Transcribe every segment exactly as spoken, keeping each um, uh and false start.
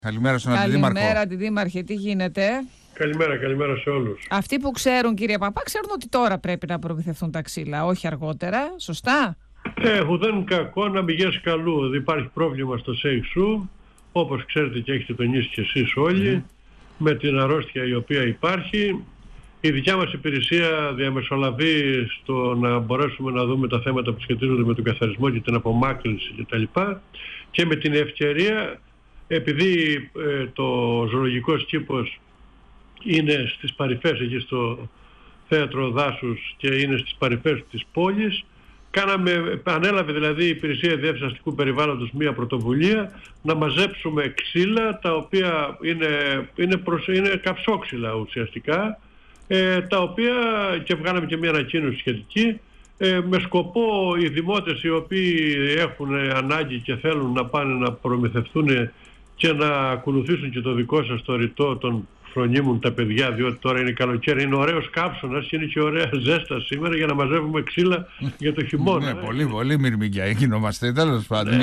Καλημέρα στον Αντιδήμαρχο. Καλημέρα, Αντιδήμαρχε, τι γίνεται? Καλημέρα, καλημέρα σε όλους. Αυτοί που ξέρουν, κύριε Παπά, ξέρουν ότι τώρα πρέπει να προμηθευτούν τα ξύλα, όχι αργότερα. Σωστά? Ε, ουδέν κακό να πηγές καλού. Υπάρχει πρόβλημα στο ΣΕΙΣΟΥ, όπως ξέρετε και έχετε τονίσει και εσείς όλοι, mm. με την αρρώστια η οποία υπάρχει. Η δικιά μας υπηρεσία διαμεσολαβεί στο να μπορέσουμε να δούμε τα θέματα που σχετίζονται με τον καθαρισμό και την απομάκρυνση κτλ. Και με την ευκαιρία, επειδή ε, το ζωολογικός κήπος είναι στις παρυφές εκεί στο θέατρο δάσους και είναι στις παρυφές της πόλης, κάναμε, ανέλαβε δηλαδή η Υπηρεσία Διεύθυνσης Αστικού Περιβάλλοντος μία πρωτοβουλία να μαζέψουμε ξύλα τα οποία είναι, είναι, προς, είναι καψόξυλα ουσιαστικά, ε, τα οποία, και βγάλαμε και μία ανακοίνωση σχετική, ε, με σκοπό οι δημότες οι οποίοι έχουν ανάγκη και θέλουν να πάνε να προμηθευτούν και να ακολουθήσουν και το δικό σας το ρητό των φρονίμουν τα παιδιά, διότι τώρα είναι καλοκαίρι, είναι ωραίος καύσωνας και είναι και ωραία ζέστα σήμερα για να μαζεύουμε ξύλα για το χειμώνα. Ναι, πολύ, πολύ μυρμηγκιά γινόμαστε, τέλος πάντων.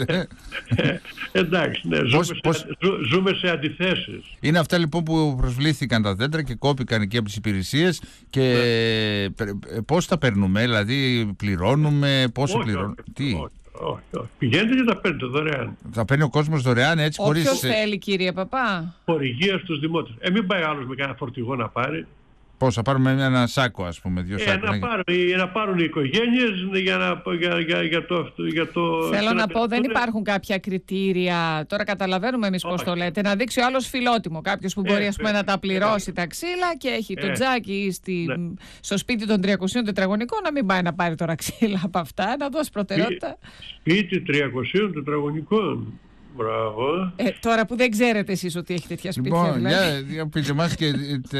Εντάξει, ναι, ζούμε, σε, πώς... ζούμε σε αντιθέσεις. Είναι αυτά λοιπόν που προσβλήθηκαν τα δέντρα και κόπηκαν εκεί από τις υπηρεσίες και ναι. Πώς τα παίρνουμε, δηλαδή πληρώνουμε, πόσο πληρώνουμε, τι... Όχι, όχι. Πηγαίνετε και τα παίρνετε δωρεάν. Θα παίρνει ο κόσμος δωρεάν έτσι χωρίς... Όποιος θέλει, κύριε Παπά. Χορηγία στους δημότες. Ε, μην πάει άλλος με κανένα φορτηγό να πάρει. Πώς, θα πάρουμε ένα σάκο, ας πούμε, δύο σάκο. Ε, να, πάρουν, να πάρουν οι οικογένειες για, να, για, για, για, το, για το... Θέλω να πω, δεν υπάρχουν κάποια κριτήρια. Τώρα καταλαβαίνουμε εμείς πώς το λέτε. Να δείξει ο άλλος φιλότιμο. Κάποιος που μπορεί ε, ας πούμε, ε, να τα πληρώσει ε, τα ξύλα και έχει ε, το τζάκι στη, ναι. στο σπίτι των τριακοσίων τετραγωνικών, να μην πάει να πάρει τώρα ξύλα από αυτά, να δώσει προτεραιότητα. Σπίτι τριακοσίων τετραγωνικών. Μπράβο. Ε, τώρα που δεν ξέρετε εσείς ότι έχει τέτοια σπίτια. Λοιπόν, δηλαδή. για, για πείτε μας, και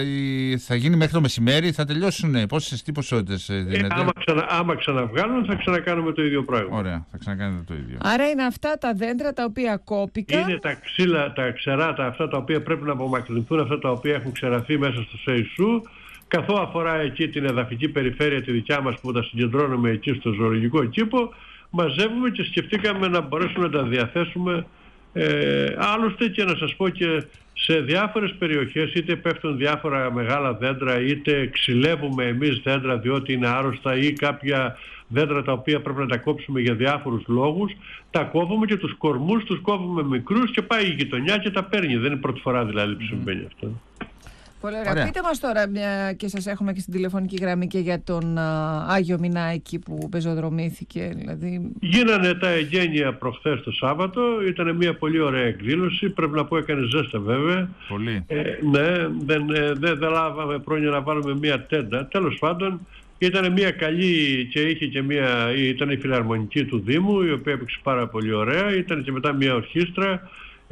θα γίνει μέχρι το μεσημέρι, θα τελειώσουν πόσες, τι ποσότητες δίνετε? Ε, άμα, ξανα, άμα ξαναβγάλουν θα ξανακάνουμε το ίδιο πράγμα. Ωραία, θα ξανακάνετε το ίδιο. Άρα είναι αυτά τα δέντρα τα οποία κόπηκαν. Είναι τα ξύλα, τα ξεράτα, αυτά τα οποία πρέπει να απομακρυνθούν, αυτά τα οποία έχουν ξεραθεί μέσα στο ΣΕΙΣΟΥ. Καθώ αφορά εκεί την εδαφική περιφέρεια τη δικιά μας που τα συγκεντρώνουμε εκεί στο ζωολογικό κήπο, μαζεύουμε και σκεφτήκαμε να μπορέσουμε να τα διαθέσουμε. Ε, άλλωστε και να σας πω και σε διάφορες περιοχές είτε πέφτουν διάφορα μεγάλα δέντρα είτε ξυλεύουμε εμείς δέντρα διότι είναι άρρωστα ή κάποια δέντρα τα οποία πρέπει να τα κόψουμε για διάφορους λόγους, τα κόβουμε και τους κορμούς τους κόβουμε μικρούς και πάει η γειτονιά και τα παίρνει. Δεν είναι πρώτη φορά δηλαδή που συμβαίνει αυτό. Πολύ ωραία. ωραία. Πείτε μας τώρα, μια, και σας έχουμε και στην τηλεφωνική γραμμή και για τον α, Άγιο Μινά εκεί που πεζοδρομήθηκε. Δηλαδή... Γίνανε τα εγγένεια προχθές το Σάββατο, ήταν μια πολύ ωραία εκδήλωση, πρέπει να πω έκανε ζέστα βέβαια. Πολύ. Ε, ναι, δεν, ε, δεν, δεν λάβαμε πρόνοια να βάλουμε μια τέντα. Τέλος πάντων, ήταν μια καλή και είχε και μια, ήταν η φιλαρμονική του Δήμου, η οποία έπαιξε πάρα πολύ ωραία, ήταν και μετά μια ορχήστρα.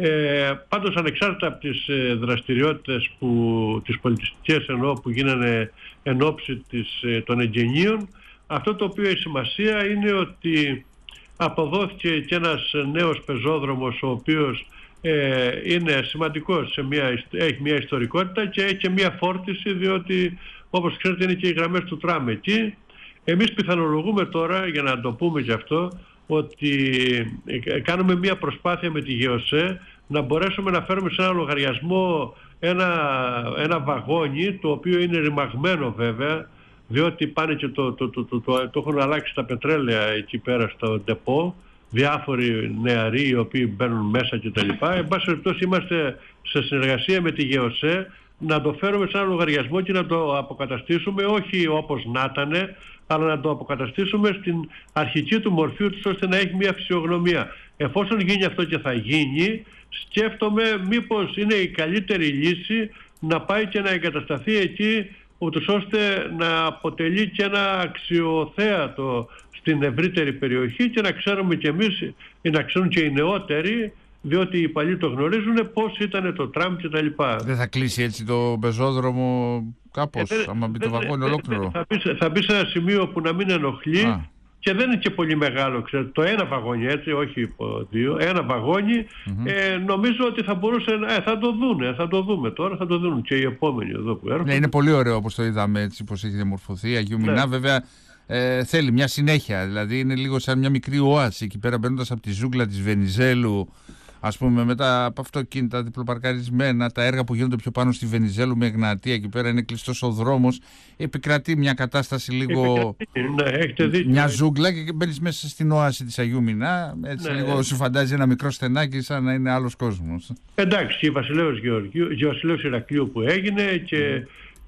Ε, πάντως ανεξάρτητα από τις ε, δραστηριότητες που, τις πολιτιστικές εννοώ, που γίνανε εν ώψη της, ε, των εγγενείων, αυτό το οποίο έχει σημασία είναι ότι αποδόθηκε και ένας νέος πεζόδρομος ο οποίος ε, είναι σημαντικός, σε μια, έχει μια ιστορικότητα και έχει και μια φόρτιση διότι όπως ξέρετε είναι και οι γραμμές του τραμ εκεί. Εμείς πιθανολογούμε τώρα, για να το πούμε και αυτό, ότι κάνουμε μια προσπάθεια με τη ΓΕΟΣΕ να μπορέσουμε να φέρουμε σε ένα λογαριασμό ένα, ένα βαγόνι το οποίο είναι ρημαγμένο βέβαια διότι πάνε και το, το, το, το, το, το έχουν αλλάξει τα πετρέλαια εκεί πέρα στο ντεπό, διάφοροι νεαροί οι οποίοι μπαίνουν μέσα κτλ. Εν πάση περιπτώσει είμαστε σε συνεργασία με τη ΓΕΟΣΕ να το φέρουμε σε ένα λογαριασμό και να το αποκαταστήσουμε όχι όπως να ήταν, αλλά να το αποκαταστήσουμε στην αρχική του μορφή του ώστε να έχει μια φυσιογνωμία. Εφόσον γίνει αυτό και θα γίνει, σκέφτομαι μήπως είναι η καλύτερη λύση να πάει και να εγκατασταθεί εκεί ούτως ώστε να αποτελεί και ένα αξιοθέατο στην ευρύτερη περιοχή και να ξέρουμε κι εμείς ή να ξέρουν και οι νεότεροι, διότι οι παλιοί το γνωρίζουν πώς ήταν το τραμ και τα λοιπά. Δεν θα κλείσει έτσι το πεζόδρομο κάπως, ε, άμα μπει το βαγόνι ολόκληρο? Θα μπει, θα μπει σε ένα σημείο που να μην ενοχλεί. Α. Και δεν είναι και πολύ μεγάλο, ξέρετε, το ένα βαγόνι έτσι, όχι δύο, ένα βαγόνι, mm-hmm. ε, νομίζω ότι θα μπορούσε, ε, θα το δούνε, θα το δούμε τώρα, θα το δουν και οι επόμενοι εδώ που έρχονται. Ναι, είναι πολύ ωραίο όπως το είδαμε έτσι, πώς έχει διαμορφωθεί, Αγίου Μινά, ναι. Βέβαια ε, θέλει μια συνέχεια, δηλαδή είναι λίγο σαν μια μικρή οάση εκεί πέρα μπαίνοντας από τη ζούγκλα της Βενιζέλου ας πούμε, μετά από αυτοκίνητα διπλοπαρκαρισμένα, τα έργα που γίνονται πιο πάνω στη Βενιζέλου με Εγνατία, εκεί πέρα είναι κλειστός ο δρόμος, επικρατεί μια κατάσταση λίγο, ναι, έχετε δίκιο. μια ζούγκλα, και μπαίνεις μέσα στην όαση της Αγίου Μινά, έτσι, ναι, λίγο σου φαντάζει ένα μικρό στενάκι σαν να είναι άλλος κόσμος. Εντάξει, η Βασιλέως Βασιλέως Ηρακλείου που έγινε και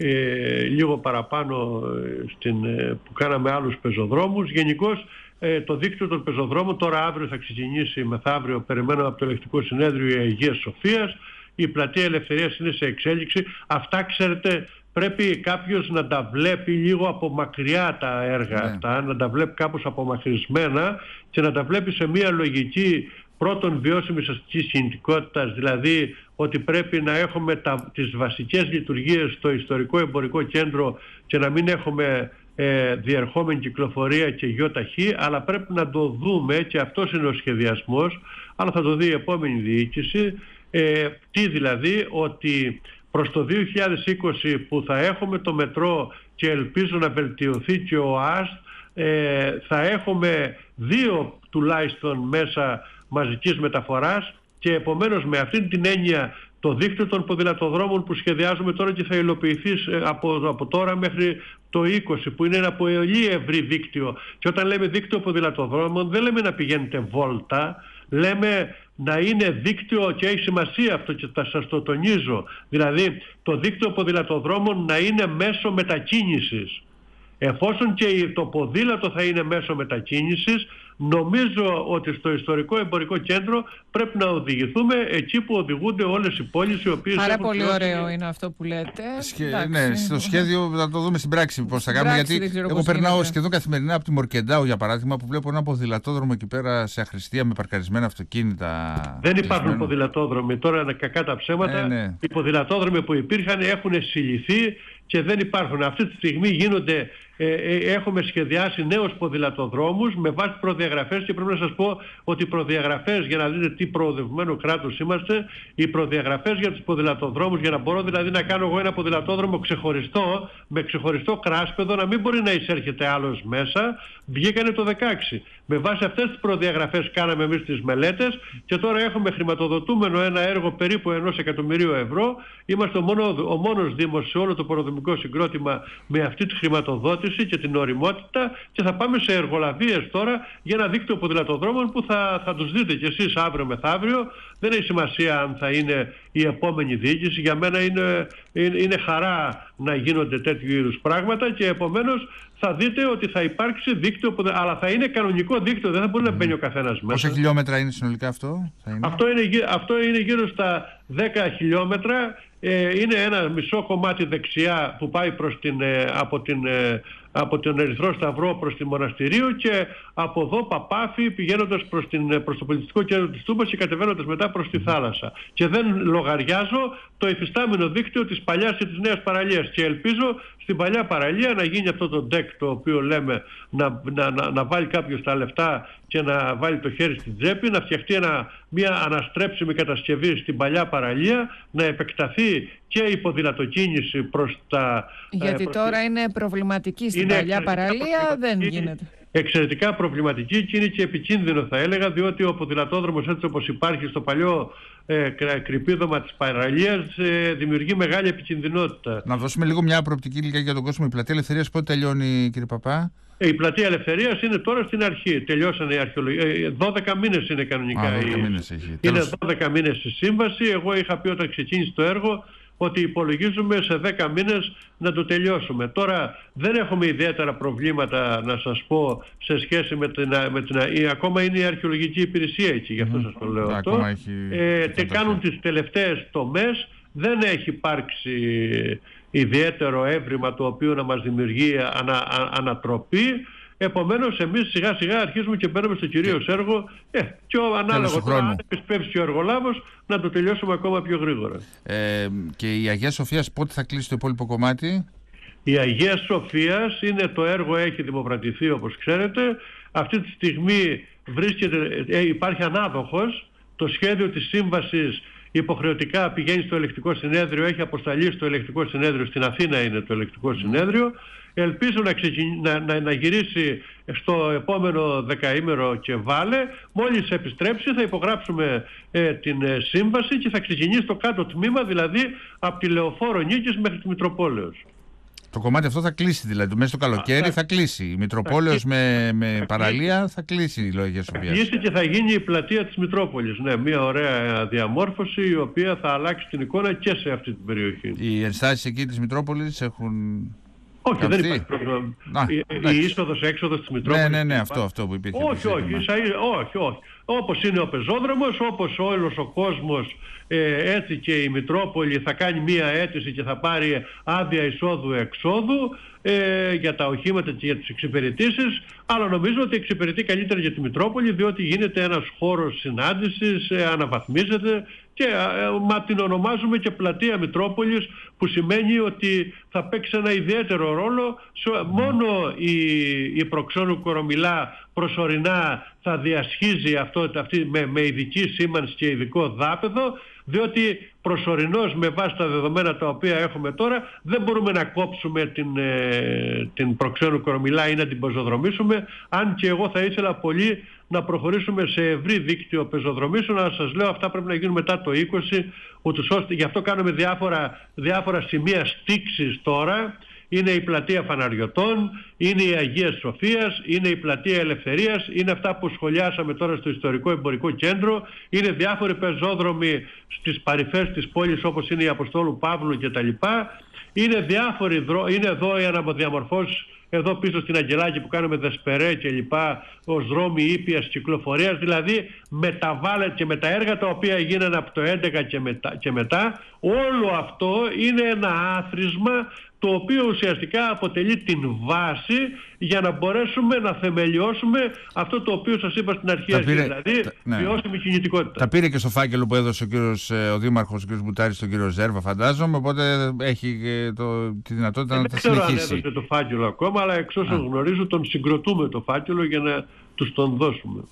ε, λίγο παραπάνω στην, που κάναμε άλλους πεζοδρόμους. Γενικώς ε, το δίκτυο των πεζοδρόμων, τώρα αύριο θα ξεκινήσει, μεθαύριο περιμένω από το Ελεκτικό Συνέδριο η Αγίας Σοφίας, η Πλατεία Ελευθερίας είναι σε εξέλιξη. Αυτά, ξέρετε, πρέπει κάποιος να τα βλέπει λίγο από μακριά τα έργα, ναι, αυτά, να τα βλέπει κάπως απομακρυσμένα και να τα βλέπει σε μια λογική πρώτον βιώσιμης αστικής κινητικότητας, δηλαδή ότι πρέπει να έχουμε τα, τις βασικές λειτουργίες στο ιστορικό εμπορικό κέντρο και να μην έχουμε ε, διερχόμενη κυκλοφορία και γιοταχή, αλλά πρέπει να το δούμε, και αυτός είναι ο σχεδιασμός, αλλά θα το δει η επόμενη διοίκηση, ε, τι δηλαδή, ότι προς το δύο χιλιάδες είκοσι που θα έχουμε το μετρό και ελπίζω να βελτιωθεί και ο ΑΣΤ, ε, θα έχουμε δύο τουλάχιστον μέσα μαζικής μεταφοράς, και επομένως με αυτήν την έννοια το δίκτυο των ποδηλατοδρόμων που σχεδιάζουμε τώρα και θα υλοποιηθεί από, από τώρα μέχρι το είκοσι, που είναι ένα πολύ ευρύ δίκτυο, και όταν λέμε δίκτυο ποδηλατοδρόμων δεν λέμε να πηγαίνετε βόλτα, λέμε να είναι δίκτυο, και έχει σημασία αυτό και θα σας το τονίζω, δηλαδή το δίκτυο ποδηλατοδρόμων να είναι μέσο μετακίνησης. Εφόσον και το ποδήλατο θα είναι μέσο μετακίνησης, νομίζω ότι στο ιστορικό εμπορικό κέντρο πρέπει να οδηγηθούμε εκεί που οδηγούνται όλες οι πόλεις οι οποίες... Άρα έχουν πολύ πληρώσει... ωραίο είναι αυτό που λέτε. Σχε... Ναι, στο σχέδιο θα το δούμε στην πράξη πώς θα κάνουμε, γιατί εγώ περνάω γίνεται. σχεδόν καθημερινά από τη Μορκεντάου, για παράδειγμα, που βλέπω ένα ποδηλατόδρομο εκεί πέρα σε αχρηστία με παρκαρισμένα αυτοκίνητα. Δεν υπάρχουν ποδηλατόδρομοι. Τώρα είναι κακά τα ψέματα. Ε, ναι. Οι ποδηλατόδρομοι που υπήρχαν έχουν συλληφθεί και δεν υπάρχουν. Αυτή τη στιγμή γίνονται, ε, ε, έχουμε σχεδιάσει νέους ποδηλατοδρόμους με βάση προδιαγραφές, και πρέπει να σας πω ότι οι προδιαγραφές, για να δείτε τι προοδευμένο κράτος είμαστε, οι προδιαγραφές για τους ποδηλατοδρόμους, για να μπορώ δηλαδή να κάνω εγώ ένα ποδηλατόδρομο ξεχωριστό, με ξεχωριστό κράσπεδο, να μην μπορεί να εισέρχεται άλλος μέσα, βγήκανε το δεκαέξι. Με βάση αυτές τις προδιαγραφές κάναμε εμείς τις μελέτες, και τώρα έχουμε χρηματοδοτούμενο ένα έργο περίπου ενός εκατομμυρίου ευρώ. Είμαστε ο, μόνο, ο μόνος Δήμος σε όλο το ποδηλατοδρομικό συγκρότημα με αυτή τη χρηματοδότηση και την ωριμότητα, και θα πάμε σε εργολαβίες τώρα για ένα δίκτυο ποδηλατοδρόμων που θα, θα τους δείτε κι εσείς αύριο μεθαύριο. Δεν έχει σημασία αν θα είναι η επόμενη διοίκηση. Για μένα είναι, είναι, είναι χαρά να γίνονται τέτοιου είδους πράγματα, και επομένως θα δείτε ότι θα υπάρξει δίκτυο, αλλά θα είναι κανονικό δίκτυο, δεν θα μπορεί mm. να μπαίνει ο καθένας μέσα. Πόσα χιλιόμετρα είναι συνολικά αυτό? Θα είναι? Αυτό, είναι, αυτό είναι γύρω στα δέκα χιλιόμετρα. Ε, είναι ένα μισό κομμάτι δεξιά που πάει προς την, ε, από, την, ε, από τον Ερυθρό Σταυρό προς τη Μοναστηρίου, και από εδώ Παπάφη πηγαίνοντας προς, την, προς το πολιτιστικό κέντρο της Τούμπας και κατεβαίνοντας μετά προς τη θάλασσα. Και δεν λογαριάζω το υφιστάμενο δίκτυο της παλιάς και της νέας παραλίας, και ελπίζω στην παλιά παραλία να γίνει αυτό το ντεκ το οποίο λέμε, να, να, να, να βάλει κάποιος τα λεφτά και να βάλει το χέρι στην τσέπη, να φτιαχτεί ένα, μια αναστρέψιμη κατασκευή στην παλιά παραλία, να επεκταθεί και η ποδηλατοκίνηση προς τα... Γιατί προς τώρα τη... είναι προβληματική στην είναι παλιά παραλία, δεν γίνεται. Εξαιρετικά προβληματική, και είναι και επικίνδυνο θα έλεγα, διότι ο ποδηλατόδρομος έτσι όπως υπάρχει στο παλιό ε, κρυπίδωμα της παραλίας ε, δημιουργεί μεγάλη επικινδυνότητα. Να δώσουμε λίγο μια προοπτική λίγα για τον κόσμο. Η Πλατεία Ελευθερίας πότε τελειώνει, κύριε Παπά? Ε, η Πλατεία Ελευθερίας είναι τώρα στην αρχή. Τελειώσανε οι αρχαιολογίες. Ε, δώδεκα μήνες είναι κανονικά. Α, δώδεκα μήνες έχει. Είναι δώδεκα μήνες η σύμβαση. Εγώ είχα πει όταν ξεκίνησε το έργο ότι υπολογίζουμε σε δέκα μήνες να το τελειώσουμε. Τώρα δεν έχουμε ιδιαίτερα προβλήματα, να σας πω, σε σχέση με την... Με την ακόμα είναι η αρχαιολογική υπηρεσία εκεί, γι' αυτό mm. σας το λέω mm. αυτό. Ε, τε κάνουν τις τελευταίες τομές, δεν έχει υπάρξει ιδιαίτερο έβριμα το οποίο να μας δημιουργεί ανα, α, ανατροπή. Επομένως εμείς σιγά σιγά αρχίζουμε και μπαίνουμε στο κυρίως έργο, ε, και ο ανάλογο τώρα, αν επισπεύσει και ο εργολάβος, να το τελειώσουμε ακόμα πιο γρήγορα. Ε, και η Αγία Σοφίας πότε θα κλείσει το υπόλοιπο κομμάτι? Η Αγία Σοφίας είναι το έργο, έχει δημοπρατηθεί όπως ξέρετε. Αυτή τη στιγμή βρίσκεται, ε, υπάρχει ανάδοχος. Το σχέδιο της σύμβασης υποχρεωτικά πηγαίνει στο ελεκτικό συνέδριο, έχει αποσταλεί στο ελεκτικό συνέδριο, στην Αθήνα είναι το ελεκτικό συνέδριο. Ελπίζω να, ξεκιν... να, να, να γυρίσει στο επόμενο δεκαήμερο και βάλε. Μόλις επιστρέψει θα υπογράψουμε ε, την ε, σύμβαση και θα ξεκινήσει το κάτω τμήμα, δηλαδή από τη Λεωφόρο Νίκης μέχρι τη Μητροπόλεως. Το κομμάτι αυτό θα κλείσει, δηλαδή μέσα στο καλοκαίρι θα, θα κλείσει. Η Μητροπόλεως με, με θα παραλία κλείσει. Θα κλείσει η Λογική Σοφίας. Θα κλείσει και θα γίνει η πλατεία της Μητρόπολης. Ναι, μια ωραία διαμόρφωση η οποία θα αλλάξει την εικόνα και σε αυτή την περιοχή. Οι ενστάσεις εκεί της Μητρόπολης έχουν... Όχι, καυθεί. Δεν υπάρχει πρόβλημα. Α, η η είσοδος έξοδος της Μητρόπολης. Ναι, ναι, ναι, αυτό, αυτό που υπήρχε. Όχι, όχι, όχι, όχι. Όπως είναι ο πεζόδρομος, όπως όλος ο κόσμος, ε, έτσι και η Μητρόπολη θα κάνει μία αίτηση και θα πάρει άδεια εισόδου-εξόδου ε, για τα οχήματα και για τις εξυπηρετήσεις, αλλά νομίζω ότι εξυπηρετεί καλύτερα για τη Μητρόπολη, διότι γίνεται ένας χώρος συνάντησης, ε, αναβαθμίζεται και ε, μα την ονομάζουμε και πλατεία Μητρόπολης, που σημαίνει ότι θα παίξει ένα ιδιαίτερο ρόλο. Μόνο η, η Προξώνου Κορομιλά προσωρινά θα διασχίζει αυτό, αυτή, με, με ειδική σήμανση και ειδικό δάπεδο, διότι προσωρινώς με βάση τα δεδομένα τα οποία έχουμε τώρα δεν μπορούμε να κόψουμε την, ε, την Προξένου Κορομιλά ή να την πεζοδρομήσουμε, αν και εγώ θα ήθελα πολύ να προχωρήσουμε σε ευρύ δίκτυο πεζοδρομήσεων, αλλά σας λέω αυτά πρέπει να γίνουν μετά το είκοσι, ούτως ώστε, γι' αυτό κάνουμε διάφορα, διάφορα σημεία στίξης τώρα. Είναι η πλατεία Φαναριωτών, είναι η Αγίας Σοφίας, είναι η πλατεία Ελευθερίας, είναι αυτά που σχολιάσαμε τώρα στο Ιστορικό Εμπορικό Κέντρο, είναι διάφοροι πεζόδρομοι στις παρυφές της πόλης όπως είναι η Αποστόλου Παύλου κτλ. Είναι διάφοροι δρόμοι, είναι εδώ οι αναποδιαμορφώσεις, εδώ πίσω στην Αγγελάκη που κάνουμε Δεσπερέ και λοιπά, ως δρόμοι ήπιας κυκλοφορίας, δηλαδή μεταβάλλεται και με τα έργα τα οποία γίνανε από το έντεκα και μετά, και μετά, όλο αυτό είναι ένα άθροισμα το οποίο ουσιαστικά αποτελεί την βάση για να μπορέσουμε να θεμελιώσουμε αυτό το οποίο σας είπα στην αρχή, πήρε, δηλαδή τα, ναι. βιώσιμη κινητικότητα. Τα πήρε και στο φάκελο που έδωσε ο, κύριος, ο Δήμαρχος, ο κ. Μπουτάρης, στον κύριο Ζέρβα, φαντάζομαι, οπότε έχει το, τη δυνατότητα ε, να τα συνεχίσει. Δεν ξέρω αν έδωσε το φάκελο ακόμα, αλλά εξ όσων γνωρίζω τον συγκροτούμε το φάκελο για να τους τον δώσουμε.